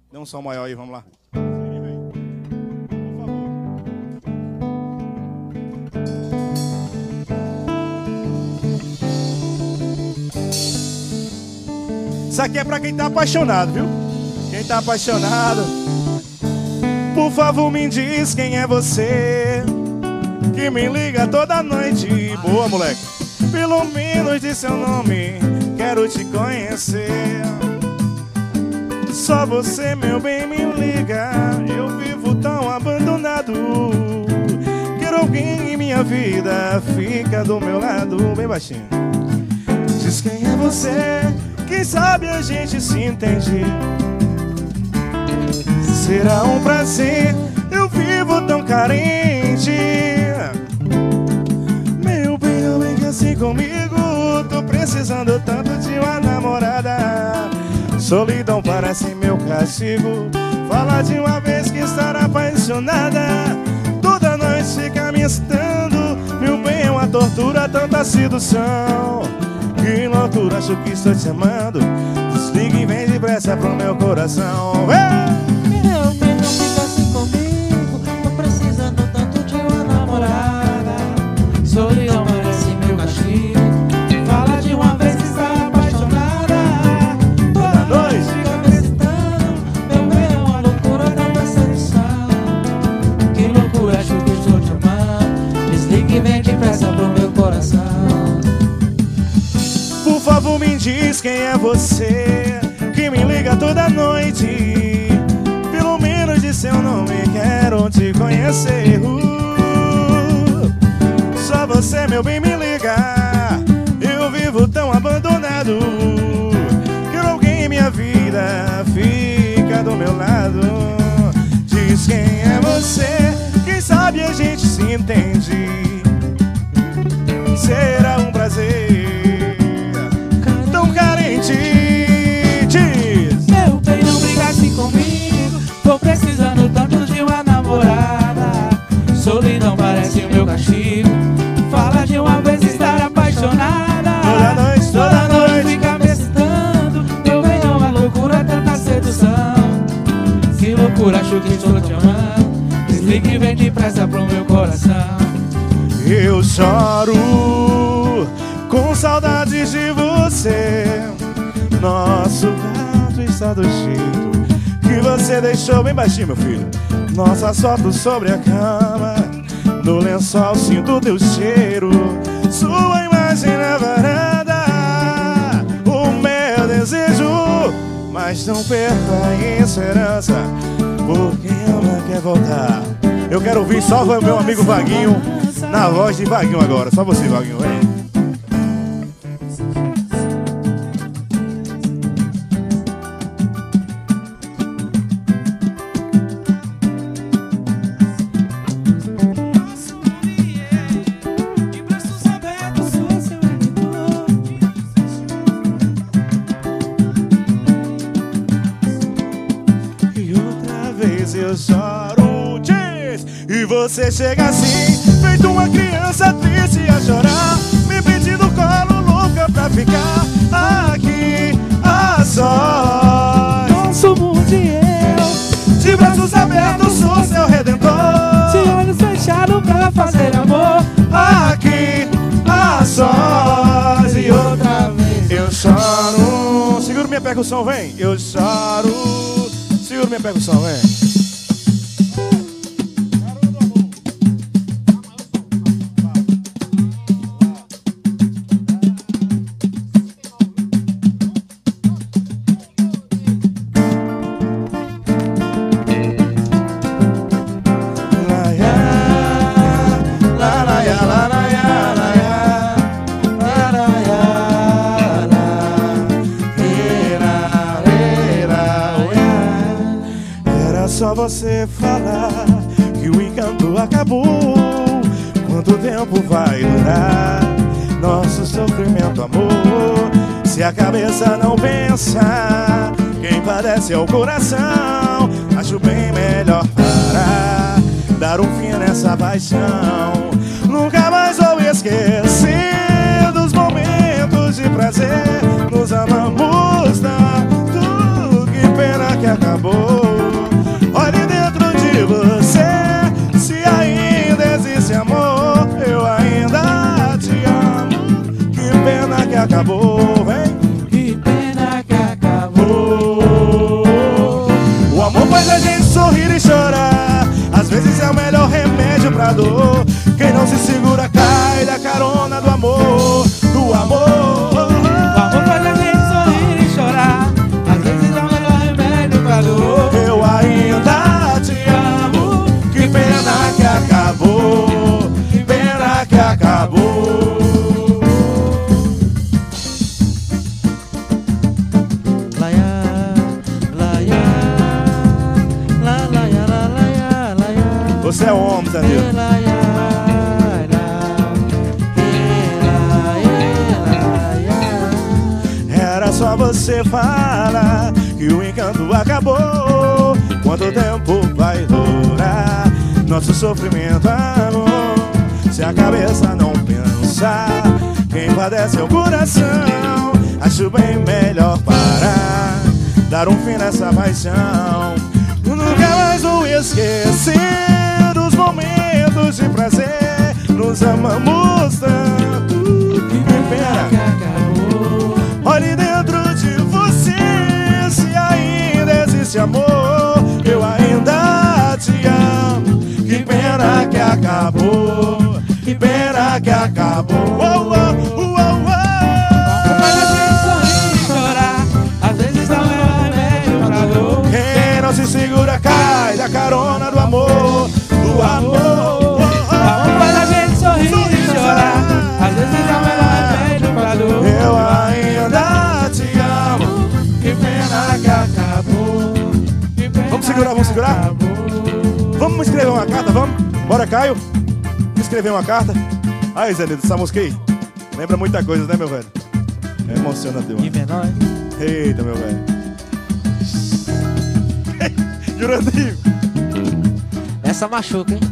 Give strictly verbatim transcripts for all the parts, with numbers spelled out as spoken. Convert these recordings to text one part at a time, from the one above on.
Dê um som maior aí, vamos lá. Isso aqui é pra quem tá apaixonado, viu? Quem tá apaixonado, por favor me diz quem é você, que me liga toda noite. Boa, moleque. Pelo menos de seu nome quero te conhecer. Só você, meu bem, me liga. Eu vivo tão abandonado. Quero alguém em minha vida, fica do meu lado. Bem baixinho. Diz quem é você, quem sabe a gente se entende. Será um prazer, eu vivo tão carente. Meu bem, não vem assim comigo. Tô precisando tanto de uma namorada. Solidão parece meu castigo. Fala de uma vez que estar apaixonada. Toda noite fica me excitando. Meu bem, é uma tortura, tanta sedução. Que loucura, acho que estou te amando. Desliga e vem depressa pro meu coração. Meu bem, não fica assim comigo. Tô precisando tanto de uma namorada. Solidão parece meu castigo. Fala de uma vez que está apaixonada. Toda noite fica me excitando. Meu bem, é uma loucura, tanta sedução. Que loucura, acho que estou te amando. Desliga e vem depressa pro meu coração. Por favor me diz quem é você, que me liga toda noite. Pelo menos de seu nome quero te conhecer. uh, Só você, meu bem, me liga. Eu vivo tão abandonado. Quero alguém em minha vida, fica do meu lado. Diz quem é você, quem sabe a gente se entende. Será um prazer tão carente. Diz. Meu bem, não brigasse comigo. Tô precisando tanto de uma namorada. Solidão parece o meu castigo. Fala de uma vez estar apaixonada. Toda noite, toda, toda noite, noite fica me excitando. Meu bem, é uma loucura, tanta sedução. Que loucura, acho que estou te amando. Desliga e vem depressa pro meu coração. Eu choro com saudades de você. Nosso gato está do jeito que você deixou. Bem baixinho, meu filho. Nossas fotos sobre a cama, no lençol sinto teu cheiro. Sua imagem na varanda, o meu desejo. Mas não perca a esperança, porque ela quer voltar. Eu quero ouvir só o meu amigo Vaguinho, na voz de Vaguinho agora. Só você, Vaguinho, vem. E outra vez eu choro, diz, e você chega assim, feito uma criança triste a chorar, me pedindo colo, louca pra ficar aqui a sós. Nosso mundo e eu, De braços abertos, sou seu redentor. de olhos fechados pra fazer amor. Aqui a sós. E outra vez eu choro. Segura minha percussão, vem. Eu choro. Segura minha percussão, vem. Só você falar que o encanto acabou. Quanto tempo vai durar nosso sofrimento, amor? Se a cabeça não pensa, quem padece é o coração. Acho bem melhor parar, dar um fim nessa paixão. Nunca mais vou esquecer dos momentos de prazer. Nos amamos tanto, que pena que acabou. acabou. Olhe dentro de você, se ainda existe amor. Eu ainda te amo. Que pena que acabou, vem. Que pena que acabou. O amor faz a gente sorrir e chorar. Às vezes é o melhor remédio pra dor. Quem não se segura cai da carona do amor. Do amor. O amor faz a gente sorrir e chorar. Às vezes é o melhor remédio pra dor. Eu ainda te amo. Que pena que acabou. Que pena que acabou. Laia, laia, la, laia, la, laia, laia. Você é homem, Zé Nilton. Laia, Era só você falar que o encanto acabou. Quanto tempo vai durar nosso sofrimento, amor? Se a cabeça não pensar, quem padece é o coração. Acho bem melhor parar, dar um fim nessa paixão. Nunca mais vou esquecer dos momentos de prazer. Nos amamos tanto. Que pena. Olhe dentro de você, se ainda existe amor. Eu ainda te amo. Que pena que acabou. Que pena que acabou. Oh, oh, oh, oh, oh. Faz a gente sorrir e chorar. Às vezes não é remédio pra dor. Quem não se segura cai da carona do amor. Do amor. Faz a gente sorrir e chorar. Às vezes não é remédio pra dor. Eu ainda te amo. Que pena que acabou. Que pena Vamos segurar, vamos segurar? que acabou. Vamos escrever uma carta, vamos? Bora, Caio? Escrever uma carta. Aí, Zé Nilton, essa música aí lembra muita coisa, né, meu velho? É emocionante, E mano. menor. Eita, meu velho. Jurandir. Essa machuca, hein?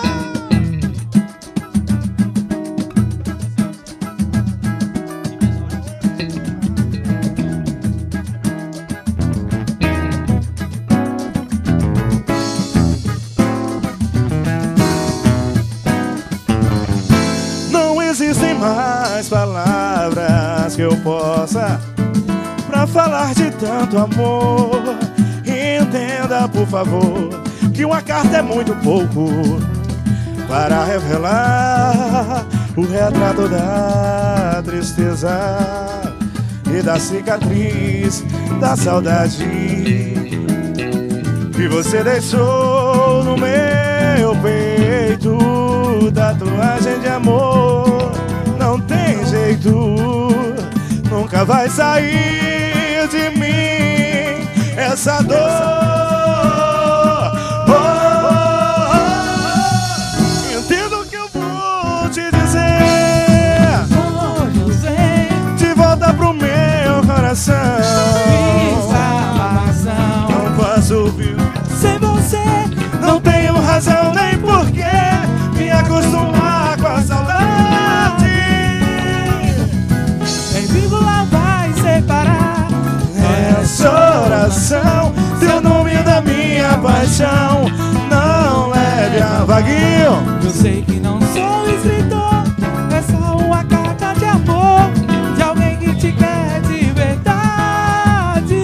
Não existem mais palavras que eu possa pra falar de tanto amor. Entenda, por favor, que uma carta é muito pouco para revelar o retrato da tristeza e da cicatriz da saudade que você deixou no meu peito. Tatuagem de amor, não tem jeito, nunca vai sair de mim essa dor. Oh, oh, oh. Entendo o que eu vou te dizer. Hoje eu sei. De volta pro meu coração. Fiz a maçã. Não posso viver Sem você. não tenho razão nem porquê me acostumar com a saudade. Em vírgula vai separar. Essa oração, teu nome da minha paixão. Não leve a vaguinho. Eu sei que não sou escritor. É só uma carta de amor de alguém que te quer de verdade.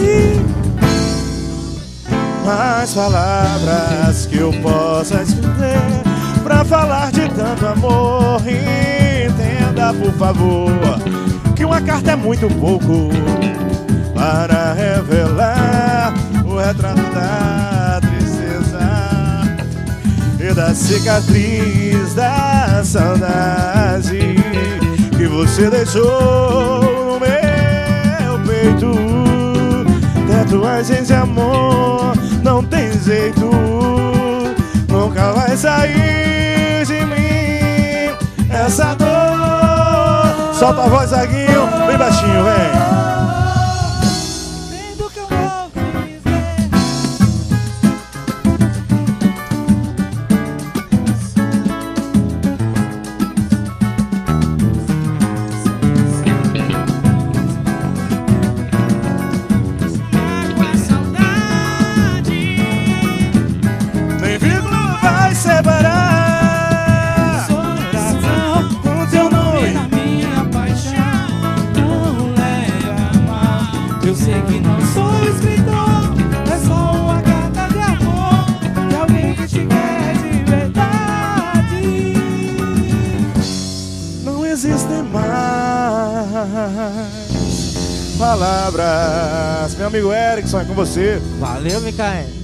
Mais palavras que eu possa escrever pra falar de tanto amor. Entenda, por favor, que uma carta é muito pouco para revelar o retrato da tristeza e da cicatriz da saudade que você deixou no meu peito. Tatuagem de amor, não tem jeito, nunca vai sair de mim essa dor. Solta a voz, Zaguinho, bem baixinho, vem. Vendo que eu vou dizer. Com a saudade. te quer de verdade. Não existem mais palavras. Meu amigo Erickson, é com você. Valeu, Micael.